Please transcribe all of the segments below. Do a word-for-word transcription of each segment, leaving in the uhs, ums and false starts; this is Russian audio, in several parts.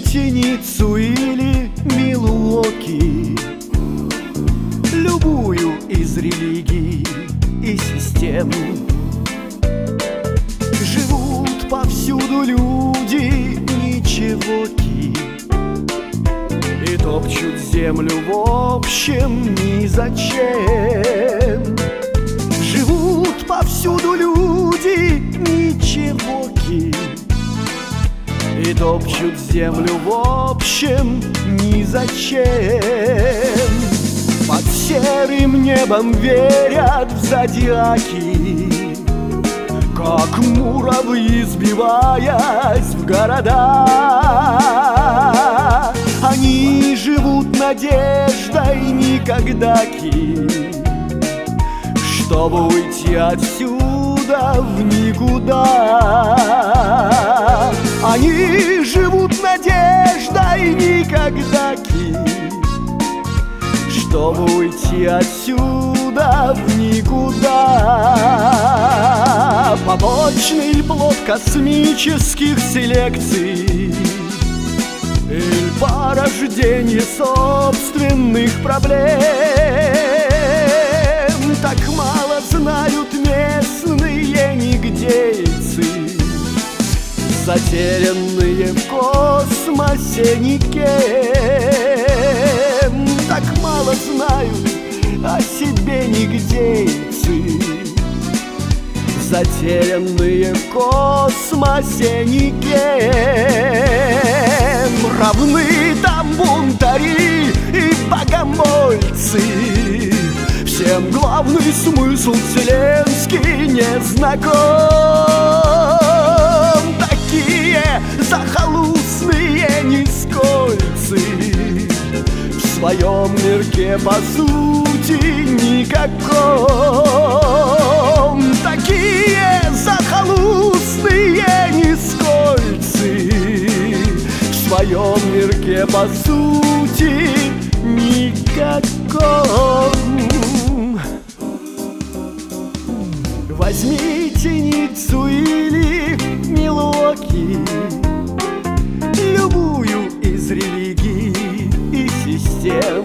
Возьмите Ниццу или Милуоки, любую из религий и систем. Живут повсюду люди ничегоки и топчут землю в общем ни зачем. Живут повсюду люди ничегоки и топчут землю в общем ни зачем. Под серым небом верят в зодиаки, как муравьи, сбиваясь в города. Они живут надеждой никогдаки, чтобы уйти отсюда в никуда. Они живут надеждой никогдаки, чтобы уйти отсюда в никуда. Побочный плод космических селекций или порождение собственных проблем. Так мало знают местные нигдейцы, затерянные в космосе никем. Так мало знают о себе нигдейцы, затерянные в космосе никем. Равны там бунтари и богомольцы, всем главный смысл вселенский незнаком. Такие захолустные нискольцы в своем мирке по сути никаком. Такие захолустные нискольцы в своем мирке по сути никаком. Возьмите Ниццу или Милуоки, любую из религий и систем.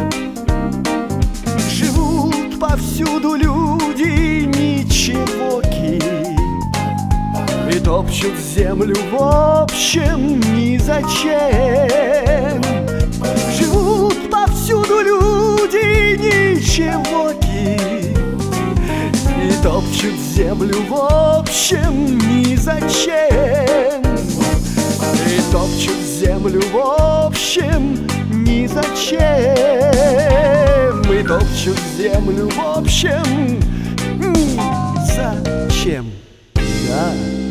Живут повсюду люди ничегоки и топчут землю в общем ни зачем. Живут повсюду люди ничегоки и топчут землю в общем ни зачем. И топчут землю в общем ни зачем. И топчут землю в общем ни зачем. Да.